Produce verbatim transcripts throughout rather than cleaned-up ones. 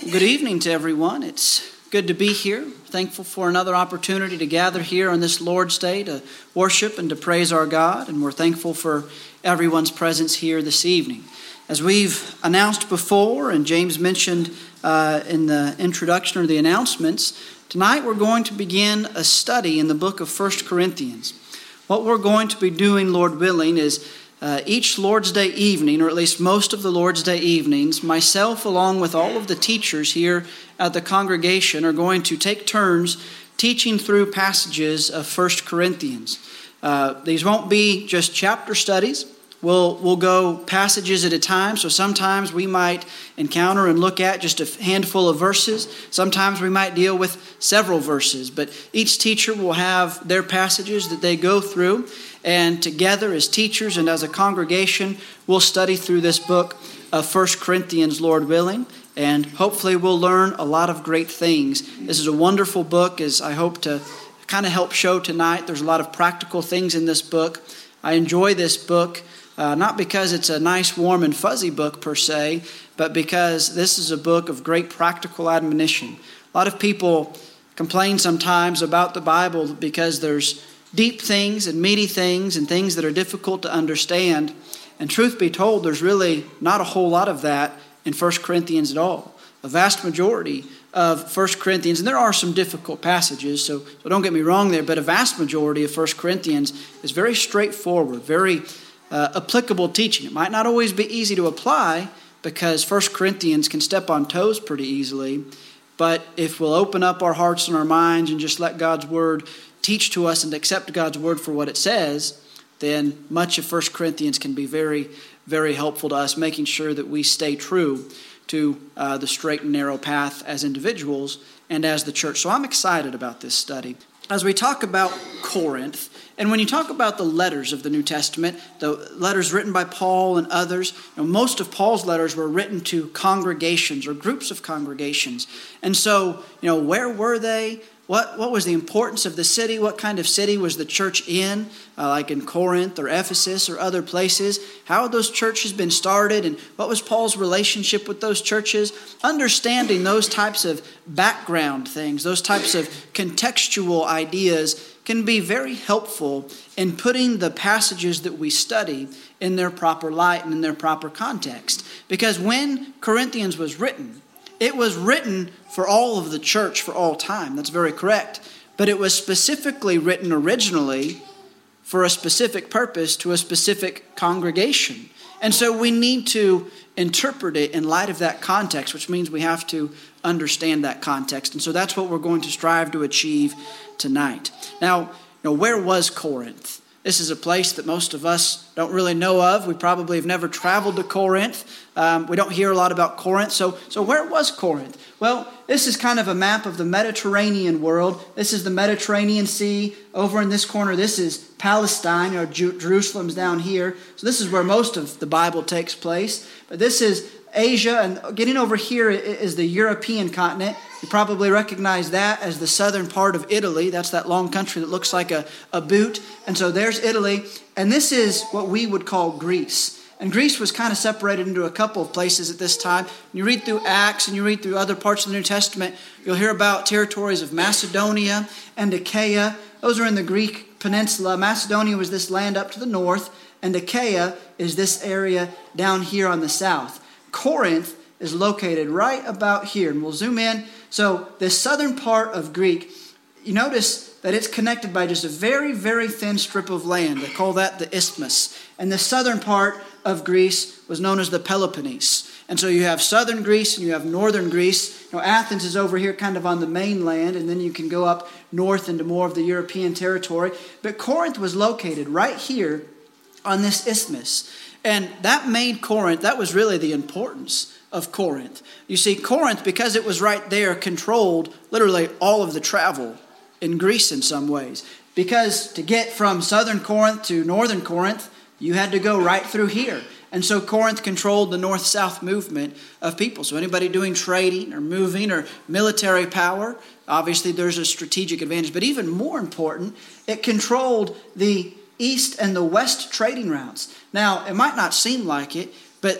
Good evening to everyone. It's good to be here. Thankful for another opportunity to gather here on this Lord's Day to worship and to praise our God. And we're thankful for everyone's presence here this evening. As we've announced before, and James mentioned uh, in the introduction or the announcements, tonight we're going to begin a study in the book of First Corinthians. What we're going to be doing, Lord willing, is Uh, each Lord's Day evening, or at least most of the Lord's Day evenings, myself along with all of the teachers here at the congregation are going to take turns teaching through passages of First Corinthians. Uh, these won't be just chapter studies. We'll, we'll go passages at a time. So sometimes we might encounter and look at just a handful of verses. Sometimes we might deal with several verses. But each teacher will have their passages that they go through. And together as teachers and as a congregation, we'll study through this book of First Corinthians, Lord willing. And hopefully we'll learn a lot of great things. This is a wonderful book, as I hope to kind of help show tonight. There's a lot of practical things in this book. I enjoy this book. Uh, not because it's a nice, warm, and fuzzy book per se, but because this is a book of great practical admonition. A lot of people complain sometimes about the Bible because there's deep things and meaty things and things that are difficult to understand. And truth be told, there's really not a whole lot of that in First Corinthians at all. A vast majority of First Corinthians, and there are some difficult passages, so, so don't get me wrong there, but a vast majority of First Corinthians is very straightforward, very Uh, applicable teaching. It might not always be easy to apply because First Corinthians can step on toes pretty easily. But if we'll open up our hearts and our minds and just let God's Word teach to us and accept God's Word for what it says, then much of First Corinthians can be very, very helpful to us, making sure that we stay true to uh, the straight and narrow path as individuals and as the church. So I'm excited about this study. As we talk about Corinth, and when you talk about the letters of the New Testament, the letters written by Paul and others, you know, most of Paul's letters were written to congregations or groups of congregations. And so, you know, where were they? What, what was the importance of the city? What kind of city was the church in, uh, like in Corinth or Ephesus or other places? How had those churches been started? And what was Paul's relationship with those churches? Understanding those types of background things, those types of contextual ideas can be very helpful in putting the passages that we study in their proper light and in their proper context. Because when Corinthians was written, it was written for all of the church for all time. That's very correct. But it was specifically written originally for a specific purpose to a specific congregation. And so we need to interpret it in light of that context, which means we have to understand that context. And so that's what we're going to strive to achieve tonight. Now, you know, where was Corinth? This is a place that most of us don't really know of. We probably have never traveled to Corinth. Um, we don't hear a lot about Corinth. So, so where was Corinth? Well, this is kind of a map of the Mediterranean world. This is the Mediterranean Sea. Over in this corner, this is Palestine, or Ju- Jerusalem's down here. So this is where most of the Bible takes place. But this is Asia, and getting over here is the European continent. You probably recognize that as the southern part of Italy. That's that long country that looks like a, a boot. And so there's Italy. And this is what we would call Greece. And Greece was kind of separated into a couple of places at this time. When you read through Acts and you read through other parts of the New Testament, you'll hear about territories of Macedonia and Achaia. Those are in the Greek peninsula. Macedonia was this land up to the north, and Achaia is this area down here on the south. Corinth is located right about here, and we'll zoom in. So the southern part of Greek, you notice that it's connected by just a very, very thin strip of land. They call that the isthmus. And the southern part of Greece was known as the Peloponnese. And so you have southern Greece and you have northern Greece. You know, Athens is over here kind of on the mainland, and then you can go up north into more of the European territory. But Corinth was located right here on this isthmus. And that made Corinth, that was really the importance of Corinth. You see, Corinth, because it was right there, controlled literally all of the travel in Greece in some ways. Because to get from southern Corinth to northern Corinth, you had to go right through here. And so Corinth controlled the north-south movement of people. So anybody doing trading or moving or military power, obviously there's a strategic advantage. But even more important, it controlled the east and the west trading routes. Now, it might not seem like it, but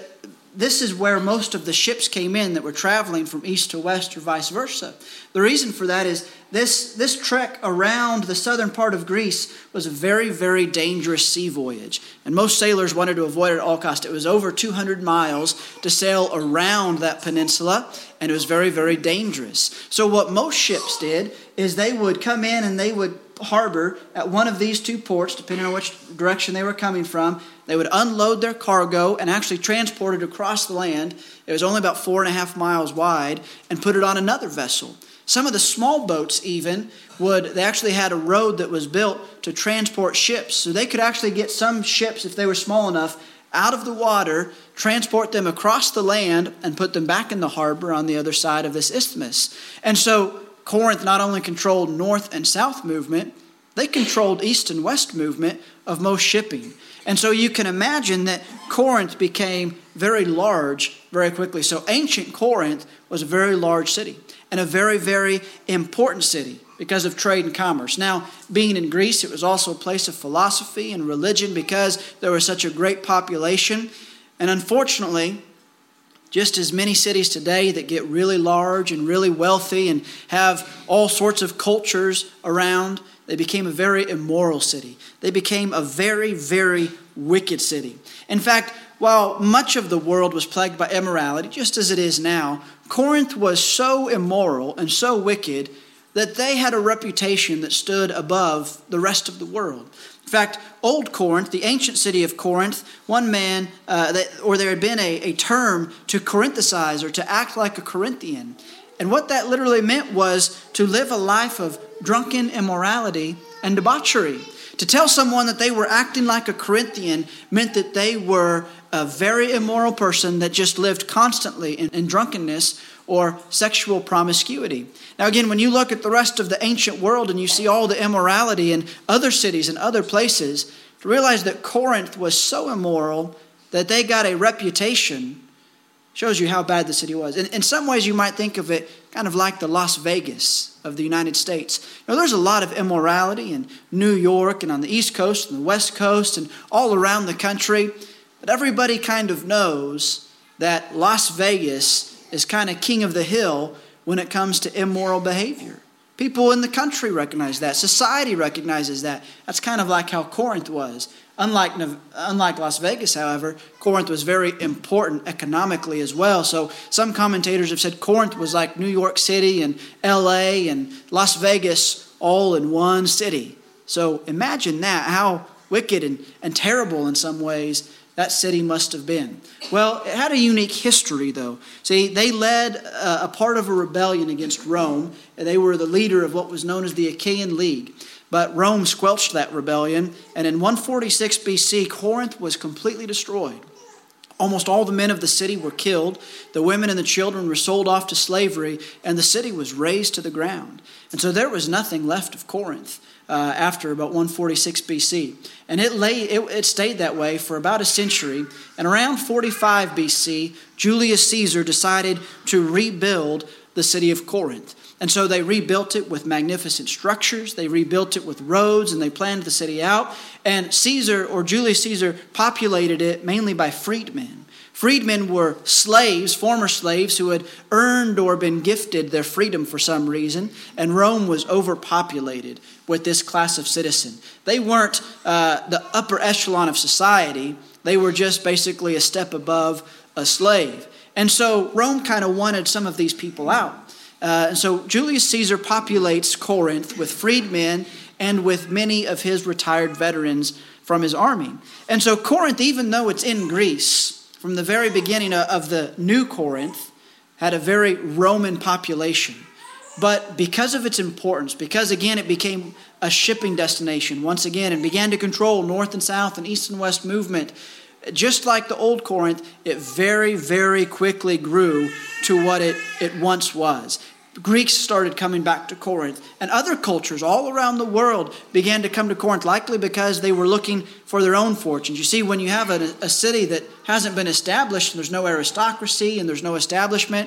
this is where most of the ships came in that were traveling from east to west or vice versa. The reason for that is this, this trek around the southern part of Greece was a very, very dangerous sea voyage. And most sailors wanted to avoid it at all costs. It was over two hundred miles to sail around that peninsula, and it was very, very dangerous. So what most ships did is they would come in and they would harbor at one of these two ports, depending on which direction they were coming from. They would unload their cargo and actually transport it across the land. It was only about four and a half miles wide, and put it on another vessel. Some of the small boats even would, they actually had a road that was built to transport ships. So they could actually get some ships, if they were small enough, out of the water, transport them across the land, and put them back in the harbor on the other side of this isthmus. And so Corinth not only controlled north and south movement, they controlled east and west movement of most shipping. And so you can imagine that Corinth became very large very quickly. So ancient Corinth was a very large city and a very, very important city because of trade and commerce. Now, being in Greece, it was also a place of philosophy and religion because there was such a great population. And unfortunately, just as many cities today that get really large and really wealthy and have all sorts of cultures around, they became a very immoral city. They became a very, very wicked city. In fact, while much of the world was plagued by immorality, just as it is now, Corinth was so immoral and so wicked that they had a reputation that stood above the rest of the world. In fact, Old Corinth, the ancient city of Corinth, one man, uh, that, or there had been a, a term to Corinthicize or to act like a Corinthian. And what that literally meant was to live a life of drunken immorality and debauchery. To tell someone that they were acting like a Corinthian meant that they were a very immoral person that just lived constantly in, in drunkenness or sexual promiscuity. Now again, when you look at the rest of the ancient world and you see all the immorality in other cities and other places, to realize that Corinth was so immoral that they got a reputation shows you how bad the city was. In, in some ways, you might think of it kind of like the Las Vegas of the United States. Now, there's a lot of immorality in New York and on the East Coast and the West Coast and all around the country. But everybody kind of knows that Las Vegas is kind of king of the hill when it comes to immoral behavior. People in the country recognize that. Society recognizes that. That's kind of like how Corinth was. Unlike, unlike Las Vegas, however, Corinth was very important economically as well. So some commentators have said Corinth was like New York City and L A and Las Vegas all in one city. So imagine that, how wicked and, and terrible in some ways that city must have been. Well, it had a unique history, though. See, they led a, a part of a rebellion against Rome, and they were the leader of what was known as the Achaean League. But Rome squelched that rebellion, and in one forty-six B C, Corinth was completely destroyed. Almost all the men of the city were killed. The women and the children were sold off to slavery, and the city was razed to the ground. And so there was nothing left of Corinth uh, after about one forty-six B C. And it lay, it, it stayed that way for about a century. And around forty-five B C, Julius Caesar decided to rebuild the city of Corinth. And so they rebuilt it with magnificent structures. They rebuilt it with roads, and they planned the city out. And Caesar, or Julius Caesar, populated it mainly by freedmen. Freedmen were slaves, former slaves, who had earned or been gifted their freedom for some reason. And Rome was overpopulated with this class of citizen. They weren't uh, the upper echelon of society. They were just basically a step above a slave. And so Rome kind of wanted some of these people out. Uh, and so Julius Caesar populates Corinth with freedmen and with many of his retired veterans from his army. And so Corinth, even though it's in Greece, from the very beginning of the new Corinth, had a very Roman population. But because of its importance, because again it became a shipping destination once again and began to control north and south and east and west movement, just like the old Corinth, it very, very quickly grew to what it, it once was. Greeks started coming back to Corinth, and other cultures all around the world began to come to Corinth, likely because they were looking for their own fortunes. You see, when you have a, a city that hasn't been established, and there's no aristocracy and there's no establishment,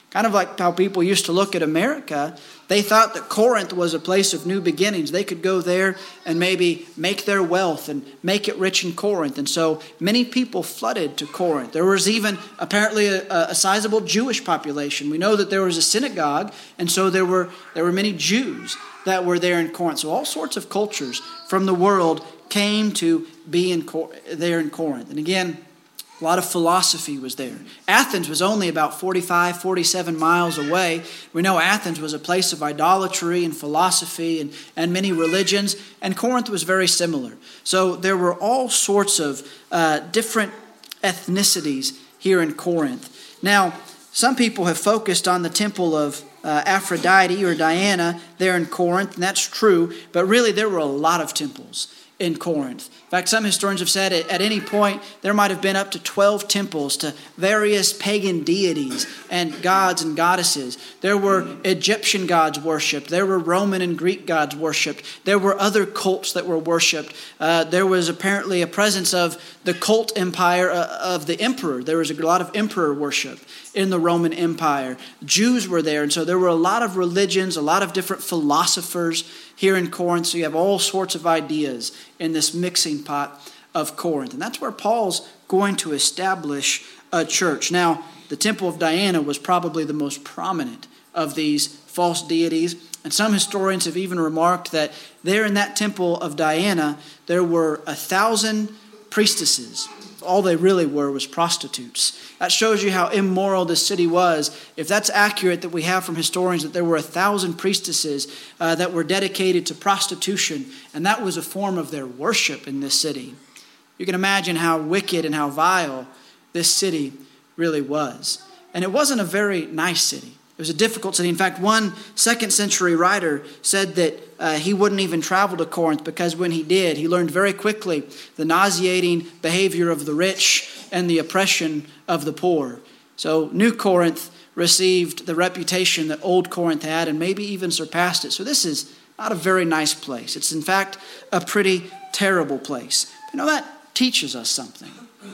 Kind of like how people used to look at America. They thought that Corinth was a place of new beginnings. They could go there and maybe make their wealth and make it rich in Corinth. And so many people flooded to Corinth. There was even apparently a, a sizable Jewish population. We know that there was a synagogue, and so there were there were many Jews that were there in Corinth. So all sorts of cultures from the world came to be in there in Corinth. And again, a lot of philosophy was there. Athens was only about forty-five, forty-seven miles away. We know Athens was a place of idolatry and philosophy and, and many religions, and Corinth was very similar. So there were all sorts of uh, different ethnicities here in Corinth. Now, some people have focused on the temple of uh, Aphrodite or Diana there in Corinth, and that's true, but really there were a lot of temples in Corinth. In fact, some historians have said at, at any point there might have been up to twelve temples to various pagan deities and gods and goddesses. There were Egyptian gods worshipped. There were Roman and Greek gods worshipped. There were other cults that were worshipped. Uh, there was apparently a presence of the cult empire uh, of the emperor. There was a lot of emperor worship in the Roman Empire. Jews were there, and so there were a lot of religions, a lot of different philosophers here in Corinth. So you have all sorts of ideas in this mixing pot of Corinth. And that's where Paul's going to establish a church. Now, the temple of Diana was probably the most prominent of these false deities. And some historians have even remarked that there in that temple of Diana, there were a thousand priestesses. All they really were was prostitutes. That shows you how immoral this city was. If that's accurate, that we have from historians that there were a thousand priestesses uh, that were dedicated to prostitution, and that was a form of their worship in this city. You can imagine how wicked and how vile this city really was. And it wasn't a very nice city. It was a difficult city. In fact, one second century writer said that uh, he wouldn't even travel to Corinth because when he did, he learned very quickly the nauseating behavior of the rich and the oppression of the poor. So New Corinth received the reputation that Old Corinth had and maybe even surpassed it. So this is not a very nice place. It's in fact a pretty terrible place. You know, that teaches us something.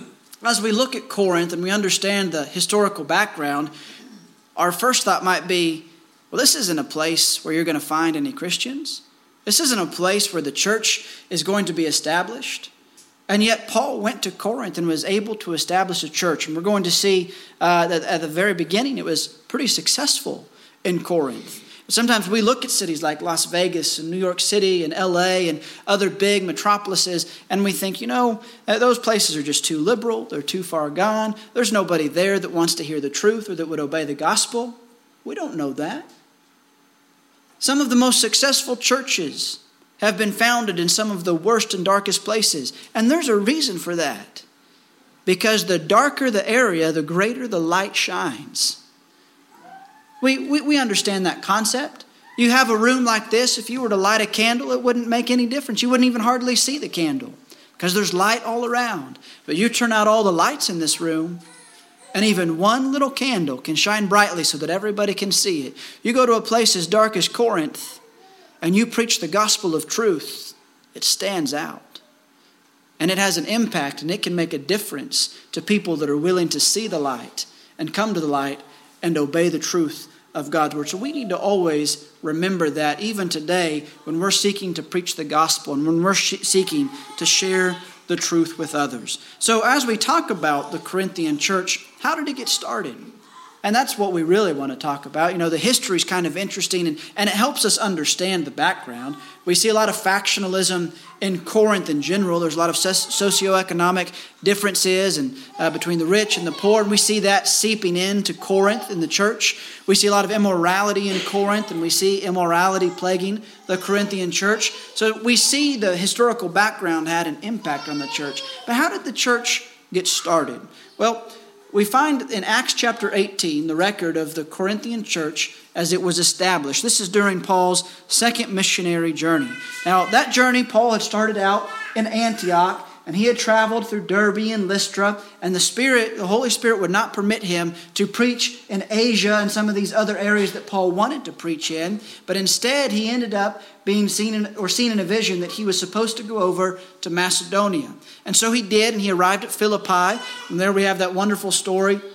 As we look at Corinth and we understand the historical background, our first thought might be, well, this isn't a place where you're going to find any Christians. This isn't a place where the church is going to be established. And yet Paul went to Corinth and was able to establish a church. And we're going to see uh, that at the very beginning it was pretty successful in Corinth. Sometimes we look at cities like Las Vegas and New York City and L A and other big metropolises, and we think, you know, those places are just too liberal. They're too far gone. There's nobody there that wants to hear the truth or that would obey the gospel. We don't know that. Some of the most successful churches have been founded in some of the worst and darkest places, and there's a reason for that. Because the darker the area, the greater the light shines. We, we we understand that concept. You have a room like this, if you were to light a candle, it wouldn't make any difference. You wouldn't even hardly see the candle because there's light all around. But you turn out all the lights in this room, and even one little candle can shine brightly so that everybody can see it. You go to a place as dark as Corinth, and you preach the gospel of truth, it stands out. And it has an impact, and it can make a difference to people that are willing to see the light and come to the light and obey the truth of God's word. So we need to always remember that even today when we're seeking to preach the gospel and when we're sh- seeking to share the truth with others. So as we talk about the Corinthian church, how did it get started? And that's what we really want to talk about. You know, the history is kind of interesting, and, and it helps us understand the background. We see a lot of factionalism in Corinth in general. There's a lot of socioeconomic differences and uh, between the rich and the poor. And we see that seeping into Corinth in the church. We see a lot of immorality in Corinth, and we see immorality plaguing the Corinthian church. So we see the historical background had an impact on the church. But how did the church get started? Well, we find in Acts chapter eighteen the record of the Corinthian church as it was established. This is during Paul's second missionary journey. Now, that journey, Paul had started out in Antioch, and he had traveled through Derbe and Lystra, and the Spirit, the Holy Spirit would not permit him to preach in Asia and some of these other areas that Paul wanted to preach in, but instead he ended up being seen in, or seen in a vision that he was supposed to go over to Macedonia. And so he did, and he arrived at Philippi, and there we have that wonderful story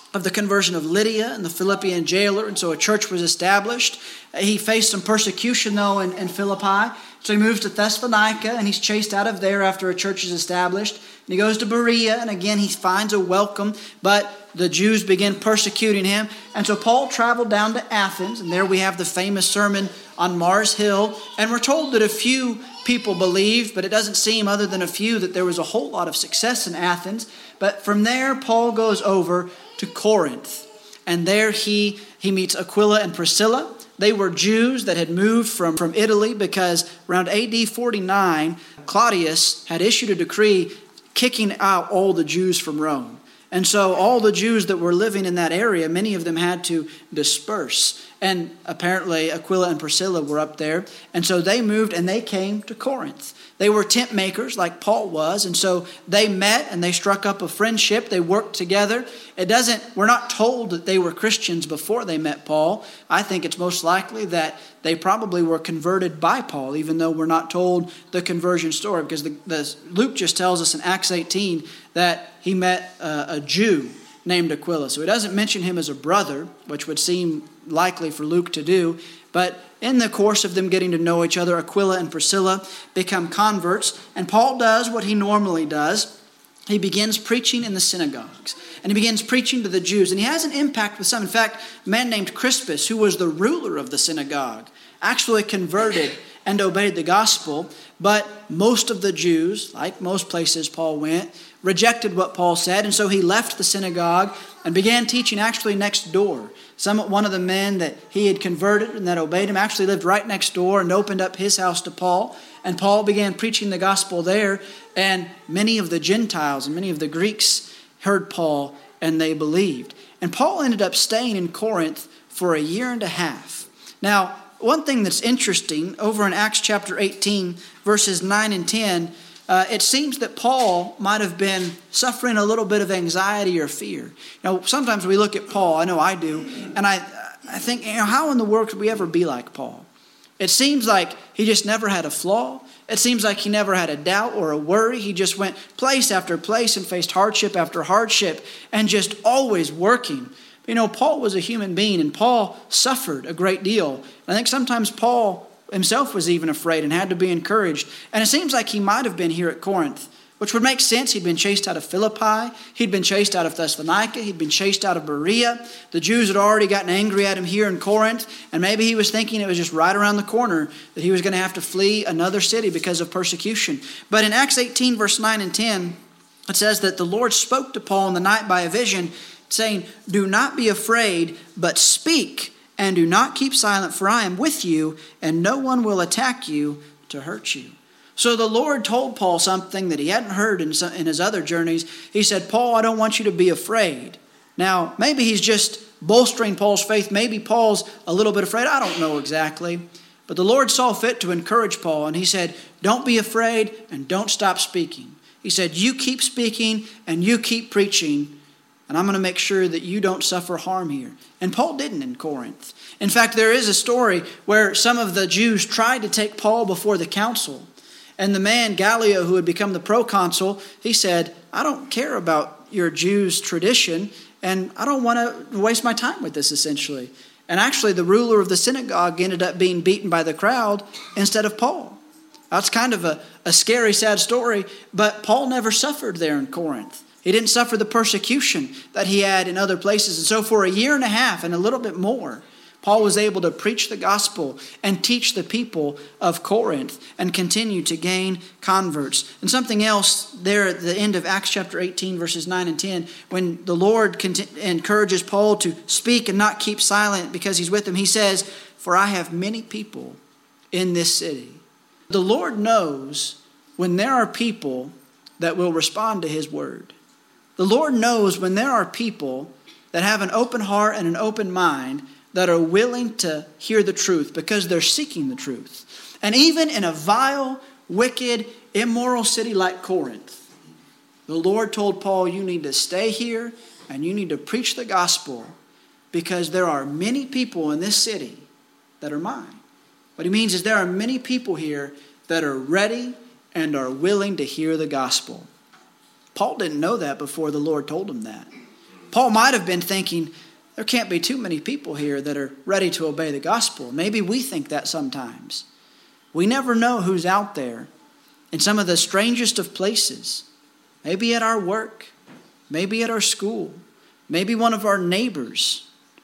of the conversion of Lydia and the Philippian jailer, and so a church was established. He faced some persecution, though, in, in Philippi. So he moves to Thessalonica, and he's chased out of there after a church is established. And he goes to Berea, and again he finds a welcome, but the Jews begin persecuting him. And so Paul traveled down to Athens, and there we have the famous sermon on Mars Hill. And we're told that a few people believed, but it doesn't seem, other than a few, that there was a whole lot of success in Athens. But from there, Paul goes over to Corinth. And there he, he meets Aquila and Priscilla. They were Jews that had moved from, from Italy because around A D forty-nine, Claudius had issued a decree kicking out all the Jews from Rome. And so all the Jews that were living in that area, many of them had to disperse. And apparently Aquila and Priscilla were up there. And so they moved and they came to Corinth. They were tent makers like Paul was. And so they met and they struck up a friendship. They worked together. It doesn't, we're not told that they were Christians before they met Paul. I think it's most likely that they probably were converted by Paul, even though we're not told the conversion story. Because the, the, Luke just tells us in Acts eighteen that he met a, a Jew named Aquila. So he doesn't mention him as a brother, which would seem likely for Luke to do. But in the course of them getting to know each other, Aquila and Priscilla become converts. And Paul does what he normally does. He begins preaching in the synagogues. And he begins preaching to the Jews. And he has an impact with some. In fact, a man named Crispus, who was the ruler of the synagogue, actually converted and obeyed the gospel. But most of the Jews, like most places Paul went, rejected what Paul said. And so he left the synagogue and began teaching actually next door. Some, one of the men that he had converted and that obeyed him actually lived right next door and opened up his house to Paul. And Paul began preaching the gospel there. And many of the Gentiles and many of the Greeks heard Paul and they believed. And Paul ended up staying in Corinth for a year and a half. Now, one thing that's interesting, over in Acts chapter eighteen, verses nine and ten, uh, it seems that Paul might have been suffering a little bit of anxiety or fear. Now, sometimes we look at Paul, I know I do, and I, I think, you know, how in the world could we ever be like Paul? It seems like he just never had a flaw. It seems like he never had a doubt or a worry. He just went place after place and faced hardship after hardship and just always working. You know, Paul was a human being, and Paul suffered a great deal. I think sometimes Paul himself was even afraid and had to be encouraged. And it seems like he might have been here at Corinth, which would make sense. He'd been chased out of Philippi. He'd been chased out of Thessalonica. He'd been chased out of Berea. The Jews had already gotten angry at him here in Corinth. And maybe he was thinking it was just right around the corner that he was going to have to flee another city because of persecution. But in Acts eighteen, verse nine and ten, it says that the Lord spoke to Paul in the night by a vision, saying, "Do not be afraid, but speak, and do not keep silent, for I am with you, and no one will attack you to hurt you." So the Lord told Paul something that he hadn't heard in, some, in his other journeys. He said, "Paul, I don't want you to be afraid." Now, maybe he's just bolstering Paul's faith. Maybe Paul's a little bit afraid. I don't know exactly. But the Lord saw fit to encourage Paul, and he said, "Don't be afraid, and don't stop speaking." He said, "You keep speaking, and you keep preaching, and I'm going to make sure that you don't suffer harm here." And Paul didn't in Corinth. In fact, there is a story where some of the Jews tried to take Paul before the council. And the man, Gallio, who had become the proconsul, he said, "I don't care about your Jews' tradition, and I don't want to waste my time with this," essentially. And actually, the ruler of the synagogue ended up being beaten by the crowd instead of Paul. That's kind of a, a scary, sad story, but Paul never suffered there in Corinth. He didn't suffer the persecution that he had in other places. And so for a year and a half and a little bit more, Paul was able to preach the gospel and teach the people of Corinth and continue to gain converts. And something else there at the end of Acts chapter eighteen, verses nine and ten, when the Lord encourages Paul to speak and not keep silent because he's with him, he says, "For I have many people in this city." The Lord knows when there are people that will respond to his word. The Lord knows when there are people that have an open heart and an open mind that are willing to hear the truth because they're seeking the truth. And even in a vile, wicked, immoral city like Corinth, the Lord told Paul, "You need to stay here and you need to preach the gospel because there are many people in this city that are mine." What he means is there are many people here that are ready and are willing to hear the gospel. Paul didn't know that before the Lord told him that. Paul might have been thinking, there can't be too many people here that are ready to obey the gospel. Maybe we think that sometimes. We never know who's out there in some of the strangest of places. Maybe at our work, maybe at our school, maybe one of our neighbors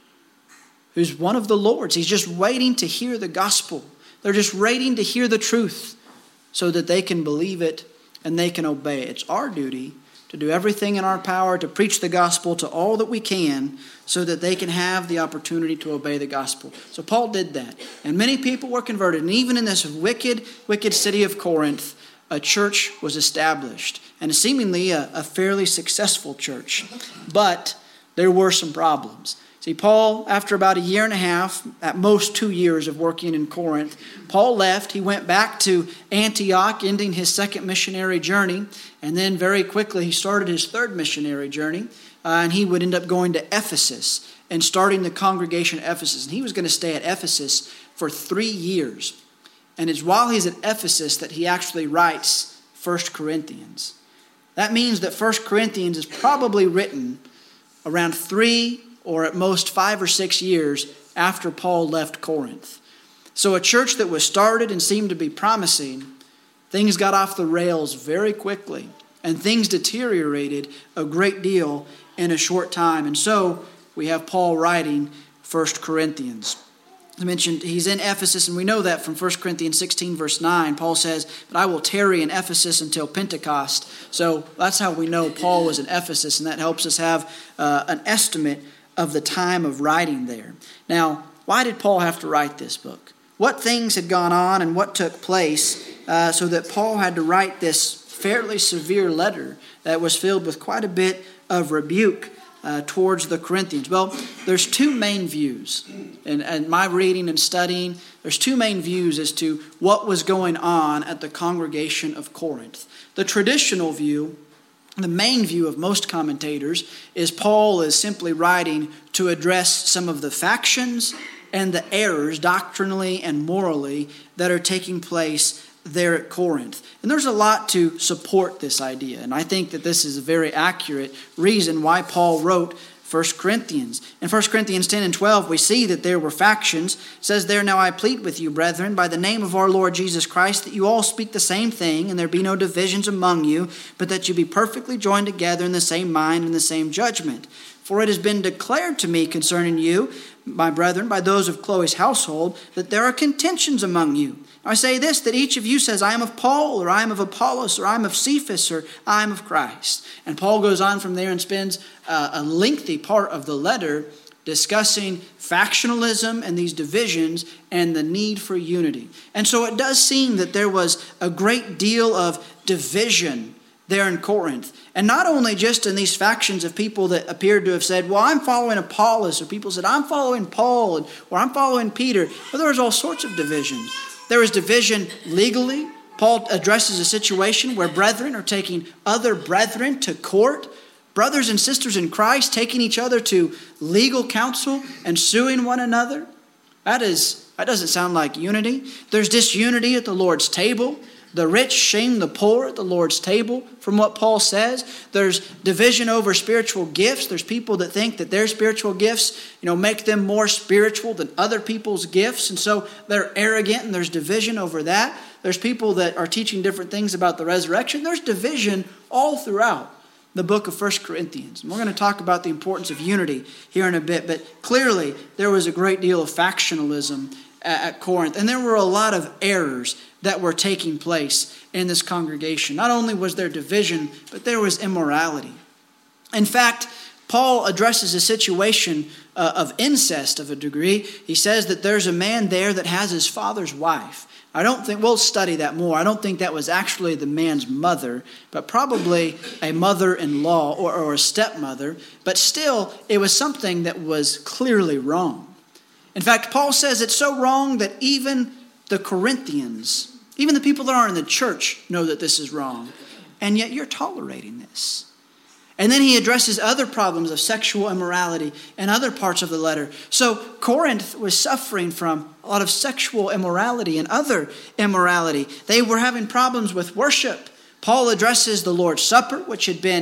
who's one of the Lord's. He's just waiting to hear the gospel. They're just waiting to hear the truth so that they can believe it and they can obey it. It's our duty to do everything in our power to preach the gospel to all that we can so that they can have the opportunity to obey the gospel. So Paul did that. And many people were converted. And even in this wicked, wicked city of Corinth, a church was established. And seemingly a, a fairly successful church. But there were some problems. See, Paul, after about a year and a half, at most two years of working in Corinth, Paul left. He went back to Antioch, ending his second missionary journey. And then very quickly he started his third missionary journey. Uh, and he would end up going to Ephesus and starting the congregation at Ephesus. And he was going to stay at Ephesus for three years. And it's while he's at Ephesus that he actually writes First Corinthians. That means that First Corinthians is probably written around three or at most five or six years after Paul left Corinth. So a church that was started and seemed to be promising, things got off the rails very quickly, and things deteriorated a great deal in a short time. And so we have Paul writing First Corinthians. As I mentioned, he's in Ephesus, and we know that from First Corinthians sixteen, verse nine. Paul says, "But I will tarry in Ephesus until Pentecost." So that's how we know Paul was in Ephesus, and that helps us have uh, an estimate of the time of writing there. Now, why did Paul have to write this book? What things had gone on and what took place uh, so that Paul had to write this fairly severe letter that was filled with quite a bit of rebuke uh, towards the Corinthians? Well, there's two main views. In, in my reading and studying, there's two main views as to what was going on at the congregation of Corinth. The traditional view, the main view of most commentators, is Paul is simply writing to address some of the factions and the errors doctrinally and morally that are taking place there at Corinth. And there's a lot to support this idea. And I think that this is a very accurate reason why Paul wrote First Corinthians. In First Corinthians ten and twelve, we see that there were factions. It says there, "Now I plead with you, brethren, by the name of our Lord Jesus Christ, that you all speak the same thing, and there be no divisions among you, but that you be perfectly joined together in the same mind and the same judgment. For it has been declared to me concerning you, my brethren, by those of Chloe's household, that there are contentions among you. I say this, that each of you says, I am of Paul, or I am of Apollos, or I am of Cephas, or I am of Christ." And Paul goes on from there and spends uh, a lengthy part of the letter discussing factionalism and these divisions and the need for unity. And so it does seem that there was a great deal of division there in Corinth. And not only just in these factions of people that appeared to have said, well, I'm following Apollos, or people said, I'm following Paul, or I'm following Peter. But there was all sorts of divisions. There was division legally. Paul addresses a situation where brethren are taking other brethren to court. Brothers and sisters in Christ taking each other to legal counsel and suing one another. That is, that doesn't sound like unity. There's disunity at the Lord's table. The rich shame the poor at the Lord's table, from what Paul says. There's division over spiritual gifts. There's people that think that their spiritual gifts, you know, make them more spiritual than other people's gifts. And so they're arrogant, and there's division over that. There's people that are teaching different things about the resurrection. There's division all throughout the book of First Corinthians. And we're going to talk about the importance of unity here in a bit. But clearly, there was a great deal of factionalism at Corinth. And there were a lot of errors that were taking place in this congregation. Not only was there division, but there was immorality. In fact, Paul addresses a situation uh, of incest of a degree. He says that there's a man there that has his father's wife. I don't think, we'll study that more. I don't think that was actually the man's mother, but probably a mother-in-law or, or a stepmother. But still, it was something that was clearly wrong. In fact, Paul says it's so wrong that even the Corinthians, even the people that aren't in the church, know that this is wrong. And yet you're tolerating this. And then he addresses other problems of sexual immorality in other parts of the letter. So Corinth was suffering from a lot of sexual immorality and other immorality. They were having problems with worship. Paul addresses the Lord's Supper, which had been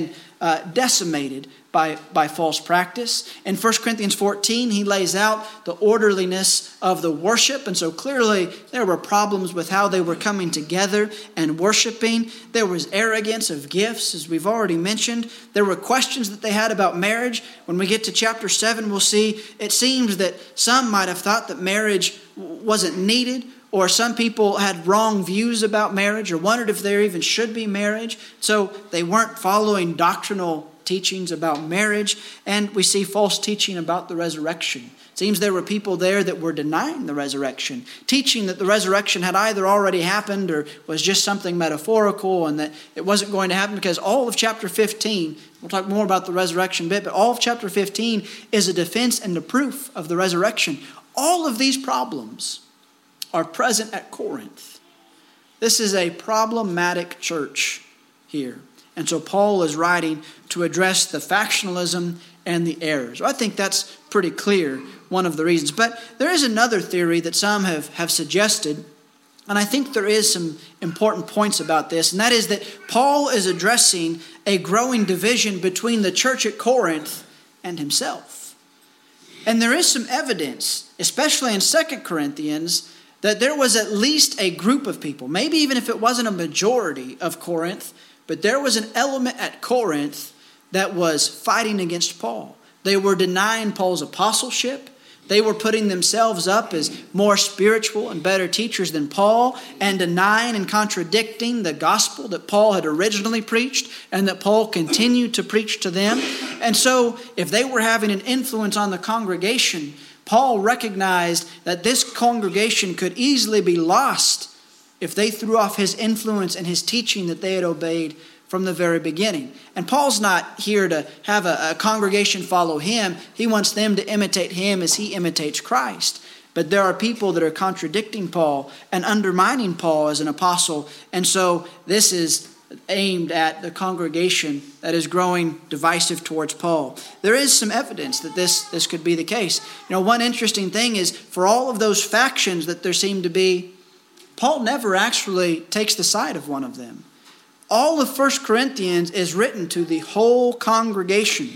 uh, decimated by, by false practice. In First Corinthians fourteen, he lays out the orderliness of the worship. And so clearly there were problems with how they were coming together and worshiping. There was arrogance of gifts, as we've already mentioned. There were questions that they had about marriage. When we get to chapter seven, we'll see it seems that some might have thought that marriage wasn't needed, or some people had wrong views about marriage or wondered if there even should be marriage. So they weren't following doctrinal teachings about marriage. And we see false teaching about the resurrection. It seems there were people there that were denying the resurrection, teaching that the resurrection had either already happened or was just something metaphorical and that it wasn't going to happen, because all of chapter fifteen, we'll talk more about the resurrection bit, but all of chapter fifteen is a defense and a proof of the resurrection. All of these problems are present at Corinth. This is a problematic church here. And so Paul is writing to address the factionalism and the errors. I think that's pretty clear, one of the reasons. But there is another theory that some have, have suggested, and I think there is some important points about this, and that is that Paul is addressing a growing division between the church at Corinth and himself. And there is some evidence, especially in Second Corinthians, that there was at least a group of people, maybe even if it wasn't a majority of Corinth, but there was an element at Corinth that was fighting against Paul. They were denying Paul's apostleship. They were putting themselves up as more spiritual and better teachers than Paul, and denying and contradicting the gospel that Paul had originally preached and that Paul continued to preach to them. And so if they were having an influence on the congregation, Paul recognized that this congregation could easily be lost if they threw off his influence and his teaching that they had obeyed from the very beginning. And Paul's not here to have a, a congregation follow him. He wants them to imitate him as he imitates Christ. But there are people that are contradicting Paul and undermining Paul as an apostle. And so this is aimed at the congregation that is growing divisive towards Paul. There is some evidence that this, this could be the case. You know, one interesting thing is, for all of those factions that there seem to be, Paul never actually takes the side of one of them. All of First Corinthians is written to the whole congregation.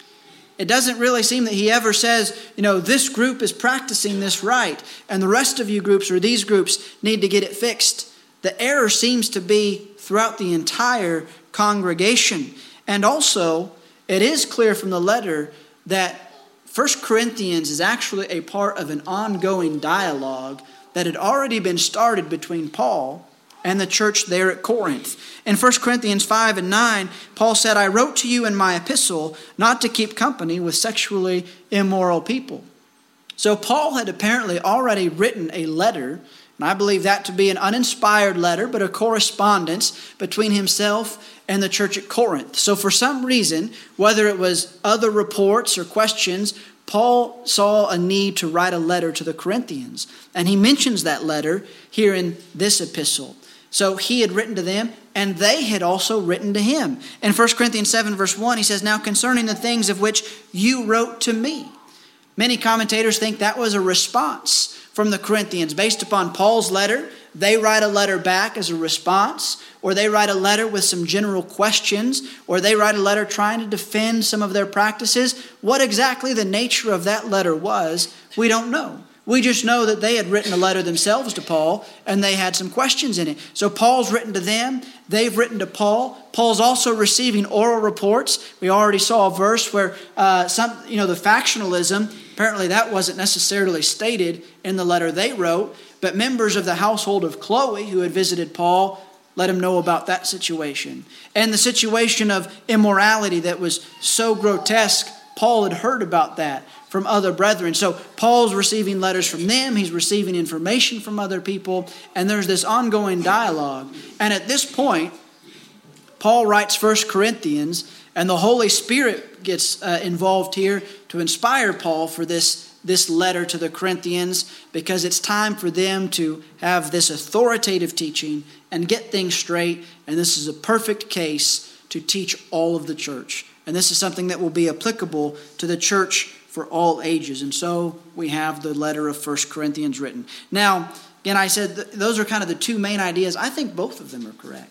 It doesn't really seem that he ever says, you know, this group is practicing this right, and the rest of you groups or these groups need to get it fixed. The error seems to be throughout the entire congregation. And also, it is clear from the letter that First Corinthians is actually a part of an ongoing dialogue that had already been started between Paul and the church there at Corinth. In First Corinthians five and nine, Paul said, I wrote to you in my epistle not to keep company with sexually immoral people. So Paul had apparently already written a letter, and I believe that to be an uninspired letter, but a correspondence between himself and the church at Corinth. So for some reason, whether it was other reports or questions, Paul saw a need to write a letter to the Corinthians. And he mentions that letter here in this epistle. So he had written to them, and they had also written to him. In First Corinthians seven verse one, he says, now concerning the things of which you wrote to me. Many commentators think that was a response from the Corinthians. Based upon Paul's letter, they write a letter back as a response, or they write a letter with some general questions, or they write a letter trying to defend some of their practices. What exactly the nature of that letter was, we don't know. We just know that they had written a letter themselves to Paul, and they had some questions in it. So Paul's written to them. They've written to Paul. Paul's also receiving oral reports. We already saw a verse where uh, some, you know, the factionalism, apparently that wasn't necessarily stated in the letter they wrote, but members of the household of Chloe who had visited Paul let him know about that situation. And the situation of immorality that was so grotesque, Paul had heard about that from other brethren. So Paul's receiving letters from them. He's receiving information from other people. And there's this ongoing dialogue. And at this point, Paul writes First Corinthians, and the Holy Spirit gets uh, involved here to inspire Paul for this, this letter to the Corinthians, because it's time for them to have this authoritative teaching and get things straight. And this is a perfect case to teach all of the church. And this is something that will be applicable to the church for all ages. And so we have the letter of First Corinthians written. Now, again, I said th- those are kind of the two main ideas. I think both of them are correct.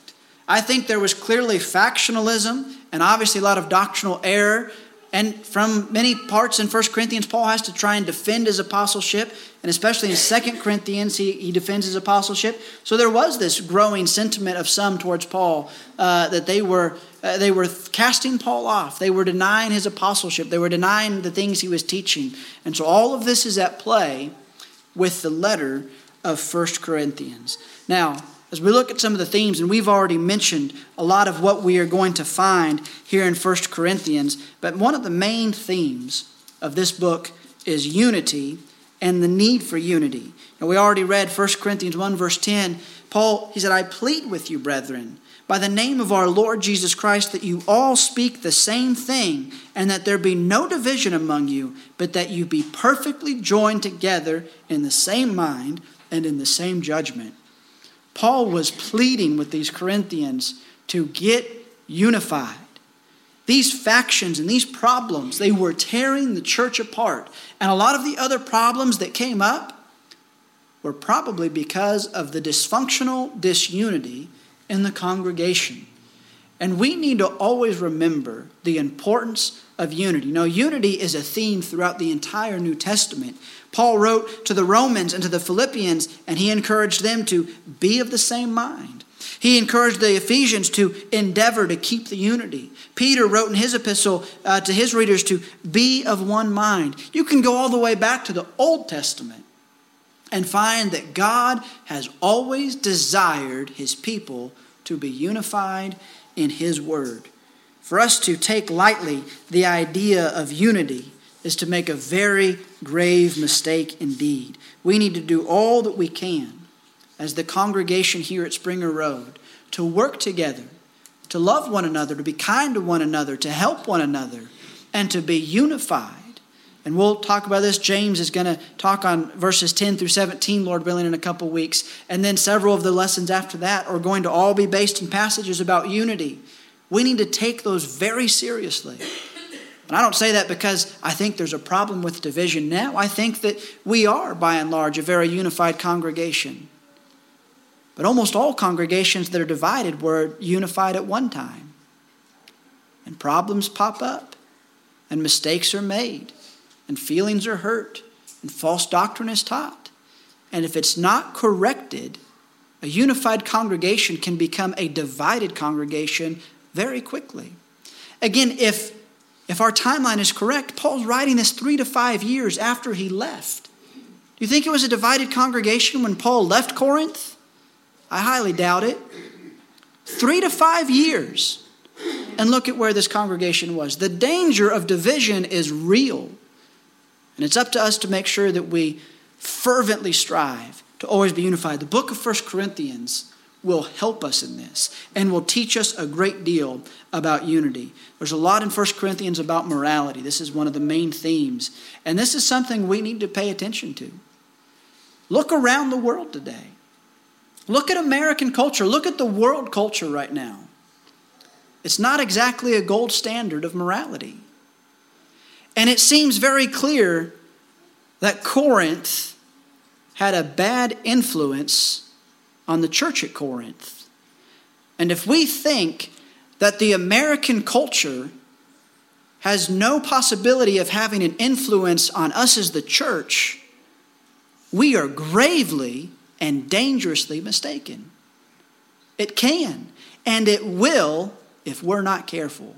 I think there was clearly factionalism and obviously a lot of doctrinal error. And from many parts in First Corinthians, Paul has to try and defend his apostleship. And especially in Second Corinthians, he, he defends his apostleship. So there was this growing sentiment of some towards Paul uh, that they were uh, they were casting Paul off. They were denying his apostleship. They were denying the things he was teaching. And so all of this is at play with the letter of First Corinthians. Now, as we look at some of the themes, and we've already mentioned a lot of what we are going to find here in First Corinthians, but one of the main themes of this book is unity and the need for unity. And we already read First Corinthians one verse ten. Paul, he said, I plead with you, brethren, by the name of our Lord Jesus Christ, that you all speak the same thing, and that there be no division among you, but that you be perfectly joined together in the same mind and in the same judgment. Paul was pleading with these Corinthians to get unified. These factions and these problems, they were tearing the church apart. And a lot of the other problems that came up were probably because of the dysfunctional disunity in the congregation. And we need to always remember the importance of unity. Now, unity is a theme throughout the entire New Testament. Paul wrote to the Romans and to the Philippians, and he encouraged them to be of the same mind. He encouraged the Ephesians to endeavor to keep the unity. Peter wrote in his epistle uh, to his readers to be of one mind. You can go all the way back to the Old Testament and find that God has always desired his people to be unified in his word. For us to take lightly the idea of unity is to make a very grave mistake indeed. We need to do all that we can as the congregation here at Springer Road to work together, to love one another, to be kind to one another, to help one another, and to be unified. And we'll talk about this. James is going to talk on verses ten through seventeen, Lord willing, in a couple weeks. And then several of the lessons after that are going to all be based in passages about unity. We need to take those very seriously. And I don't say that because I think there's a problem with division now. I think that we are, by and large, a very unified congregation. But almost all congregations that are divided were unified at one time. And problems pop up, and mistakes are made, and feelings are hurt, and false doctrine is taught. And if it's not corrected, a unified congregation can become a divided congregation very quickly. Again, if, if our timeline is correct, Paul's writing this three to five years after he left. Do you think it was a divided congregation when Paul left Corinth? I highly doubt it. Three to five years. And look at where this congregation was. The danger of division is real. And it's up to us to make sure that we fervently strive to always be unified. The book of First Corinthians will help us in this and will teach us a great deal about unity. There's a lot in First Corinthians about morality. This is one of the main themes. And this is something we need to pay attention to. Look around the world today. Look at American culture. Look at the world culture right now. It's not exactly a gold standard of morality. And it seems very clear that Corinth had a bad influence on the church at Corinth. And if we think that the American culture has no possibility of having an influence on us as the church, we are gravely and dangerously mistaken. It can, and it will if we're not careful.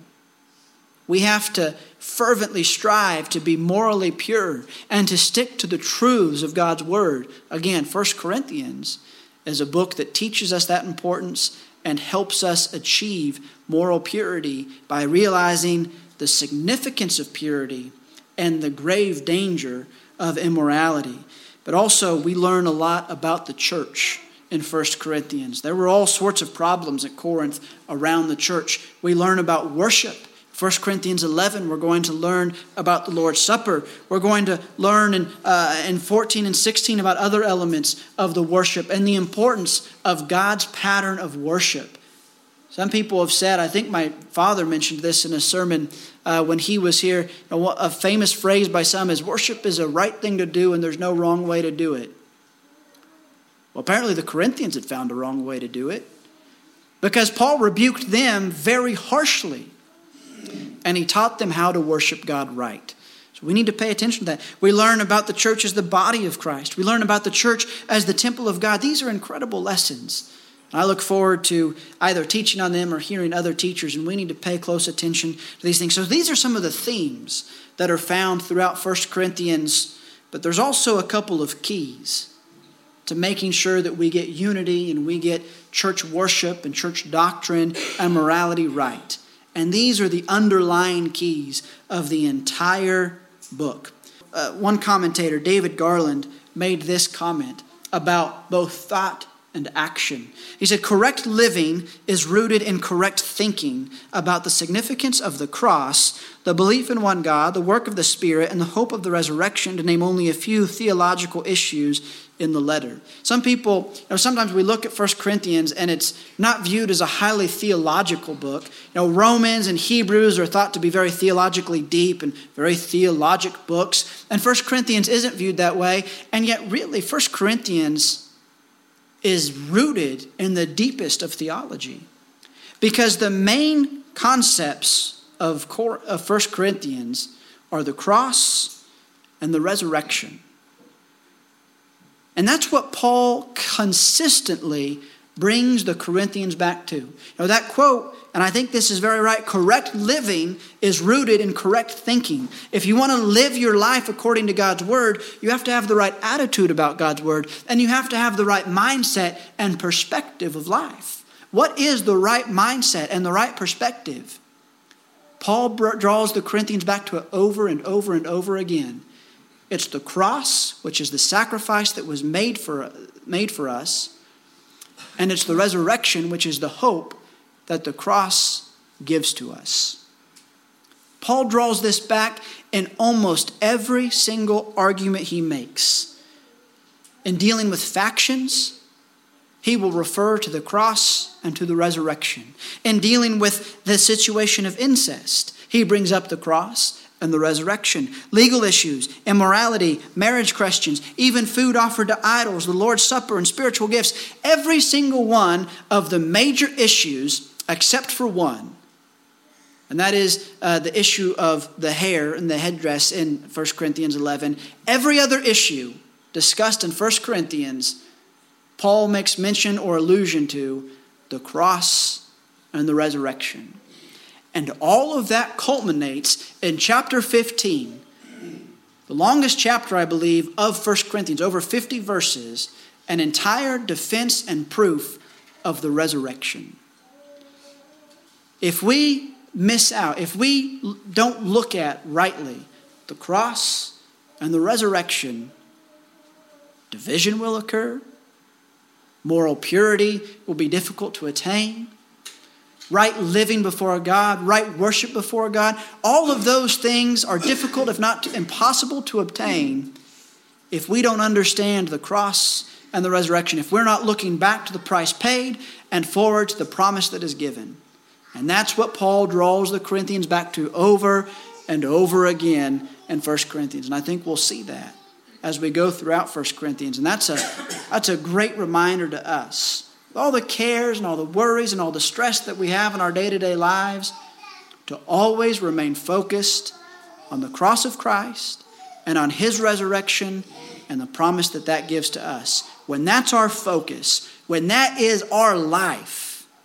We have to fervently strive to be morally pure and to stick to the truths of God's word. Again, First Corinthians is a book that teaches us that importance and helps us achieve moral purity by realizing the significance of purity and the grave danger of immorality. But also, we learn a lot about the church in First Corinthians. There were all sorts of problems at Corinth around the church. We learn about worship. First Corinthians eleven, we're going to learn about the Lord's Supper. We're going to learn in, uh, in fourteen and sixteen about other elements of the worship and the importance of God's pattern of worship. Some people have said, I think my father mentioned this in a sermon uh, when he was here, a famous phrase by some is, worship is a right thing to do and there's no wrong way to do it. Well, apparently the Corinthians had found a wrong way to do it. because Paul rebuked them very harshly, and he taught them how to worship God right. So we need to pay attention to that. We learn about the church as the body of Christ. We learn about the church as the temple of God. These are incredible lessons. And I look forward to either teaching on them or hearing other teachers, and we need to pay close attention to these things. So these are some of the themes that are found throughout First Corinthians, but there's also a couple of keys to making sure that we get unity and we get church worship and church doctrine and morality right. And these are the underlying keys of the entire book. Uh, one commentator, David Garland, made this comment about both thought and action. He said, correct living is rooted in correct thinking about the significance of the cross, the belief in one God, the work of the Spirit, and the hope of the resurrection, to name only a few theological issues in the letter. Some people, you know, sometimes we look at First Corinthians and it's not viewed as a highly theological book. You know, Romans and Hebrews are thought to be very theologically deep and very theologic books. And First Corinthians isn't viewed that way. And yet really, First Corinthians is rooted in the deepest of theology. Because the main concepts of First Corinthians are the cross and the resurrection. And that's what Paul consistently brings the Corinthians back to. You know, that quote, and I think this is very right, correct living is rooted in correct thinking. If you want to live your life according to God's word, you have to have the right attitude about God's word, and you have to have the right mindset and perspective of life. What is the right mindset and the right perspective? Paul draws the Corinthians back to it over and over and over again. It's the cross, which is the sacrifice that was made for, made for us. And it's the resurrection, which is the hope that the cross gives to us. Paul draws this back in almost every single argument he makes. In dealing with factions, he will refer to the cross and to the resurrection. In dealing with the situation of incest, he brings up the cross and the resurrection. Legal issues, immorality, marriage questions, even food offered to idols, the Lord's Supper, and spiritual gifts. Every single one of the major issues, except for one. And that is uh, the issue of the hair and the headdress in First Corinthians eleven. Every other issue discussed in First Corinthians, Paul makes mention or allusion to the cross and the resurrection. And all of that culminates in chapter fifteen, the longest chapter, I believe, of First Corinthians, over fifty verses, an entire defense and proof of the resurrection. If we miss out, if we don't look at rightly the cross and the resurrection, division will occur, moral purity will be difficult to attain, right living before God, right worship before God. All of those things are difficult, if not impossible, to obtain if we don't understand the cross and the resurrection, if we're not looking back to the price paid and forward to the promise that is given. And that's what Paul draws the Corinthians back to over and over again in First Corinthians. And I think we'll see that as we go throughout First Corinthians. And that's a, that's a great reminder to us. All the cares and all the worries and all the stress that we have in our day-to-day lives, to always remain focused on the cross of Christ and on His resurrection and the promise that that gives to us. When that's our focus, when that is our life,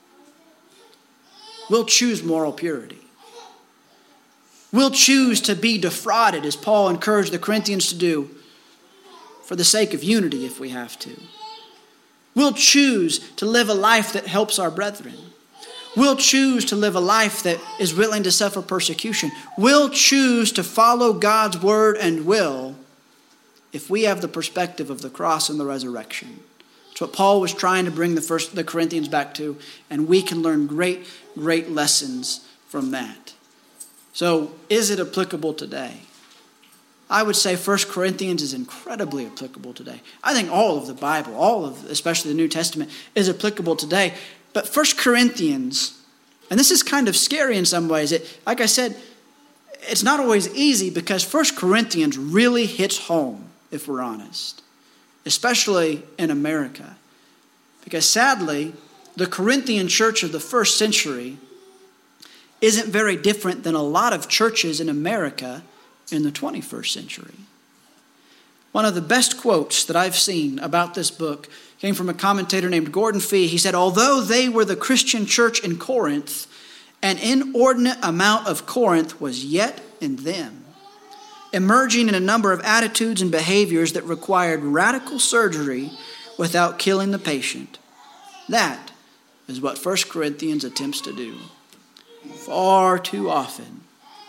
we'll choose moral purity. We'll choose to be defrauded, as Paul encouraged the Corinthians to do, for the sake of unity if we have to. We'll choose to live a life that helps our brethren. We'll choose to live a life that is willing to suffer persecution. We'll choose to follow God's word and will if we have the perspective of the cross and the resurrection. It's what Paul was trying to bring the first the Corinthians back to, and we can learn great, great lessons from that. So, is it applicable today? I would say First Corinthians is incredibly applicable today. I think all of the Bible, all of, especially the New Testament, is applicable today. But First Corinthians, and this is kind of scary in some ways. It, like I said, it's not always easy because First Corinthians really hits home, if we're honest, especially in America. Because sadly, the Corinthian church of the first century isn't very different than a lot of churches in America in the twenty-first century. One of the best quotes that I've seen about this book came from a commentator named Gordon Fee. He said, although they were the Christian church in Corinth, an inordinate amount of Corinth was yet in them, emerging in a number of attitudes and behaviors that required radical surgery without killing the patient. That is what First Corinthians attempts to do. Far too often,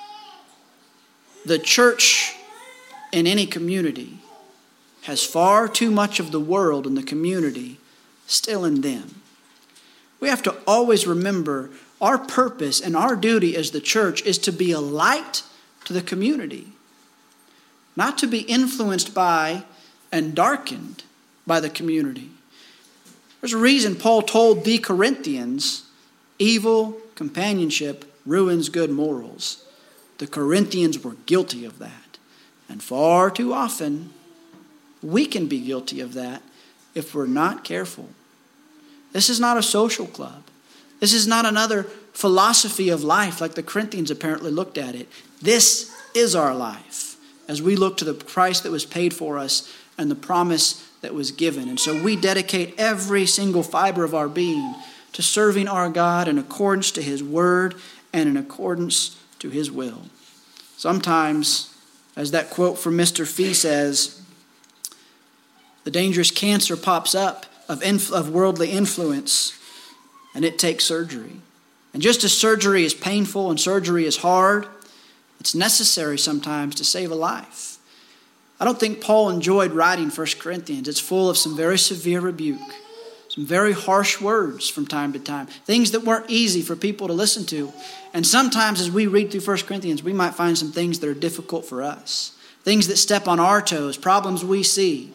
the church in any community has far too much of the world in the community still in them. We have to always remember our purpose and our duty as the church is to be a light to the community, not to be influenced by and darkened by the community. There's a reason Paul told the Corinthians, evil companionship ruins good morals. The Corinthians were guilty of that. And far too often, we can be guilty of that if we're not careful. This is not a social club. This is not another philosophy of life like the Corinthians apparently looked at it. This is our life as we look to the price that was paid for us and the promise that was given. And so we dedicate every single fiber of our being to serving our God in accordance to His word and in accordance to His will. Sometimes, as that quote from Mister Fee says, the dangerous cancer pops up of, inf- of worldly influence, and it takes surgery. And just as surgery is painful and surgery is hard, it's necessary sometimes to save a life. I don't think Paul enjoyed writing First Corinthians. It's full of some very severe rebuke, some very harsh words from time to time, things that weren't easy for people to listen to. And sometimes as we read through First Corinthians, we might find some things that are difficult for us, things that step on our toes, problems we see.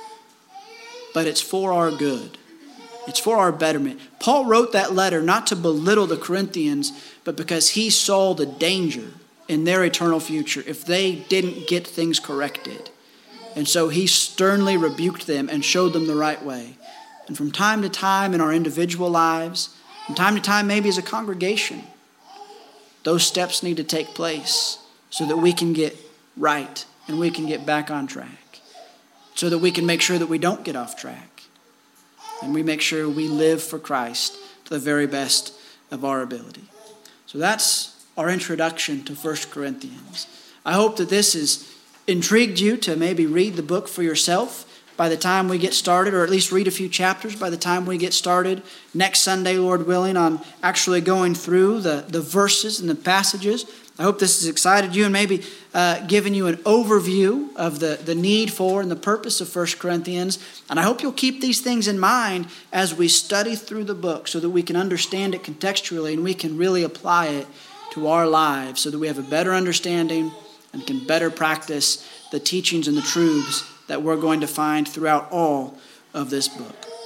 But it's for our good. It's for our betterment. Paul wrote that letter not to belittle the Corinthians, but because he saw the danger in their eternal future if they didn't get things corrected. And so he sternly rebuked them and showed them the right way. And from time to time in our individual lives, from time to time maybe as a congregation, those steps need to take place so that we can get right and we can get back on track. So that we can make sure that we don't get off track. And we make sure we live for Christ to the very best of our ability. So that's our introduction to First Corinthians. I hope that this has intrigued you to maybe read the book for yourself by the time we get started, or at least read a few chapters by the time we get started next Sunday, Lord willing, on actually going through the, the verses and the passages. I hope this has excited you and maybe uh, given you an overview of the, the need for and the purpose of First Corinthians. And I hope you'll keep these things in mind as we study through the book so that we can understand it contextually and we can really apply it to our lives so that we have a better understanding and can better practice the teachings and the truths that we're going to find throughout all of this book.